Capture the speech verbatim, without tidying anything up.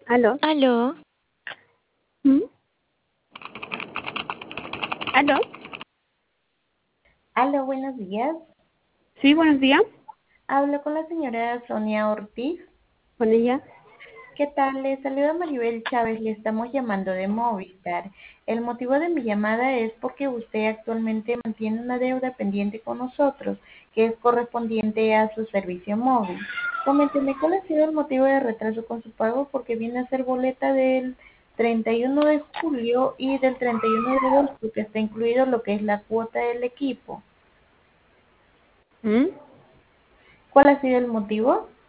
¿Aló? Aló, ¿Mm? ¿Aló? Aló, buenos días. Sí, buenos días. Hablo con la señora Sonia Ortiz. Con ella. ¿Qué tal? Le saluda Maribel Chávez. Le estamos llamando de Movistar. El motivo de mi llamada es porque usted actualmente mantiene una deuda pendiente con nosotros, que es correspondiente a su servicio móvil. Coménteme cuál ha sido el motivo de retraso con su pago, porque viene a ser boleta del treinta y uno de julio y del treinta y uno de agosto, que está incluido lo que es la cuota del equipo. ¿Mm? ¿Cuál ha sido el motivo?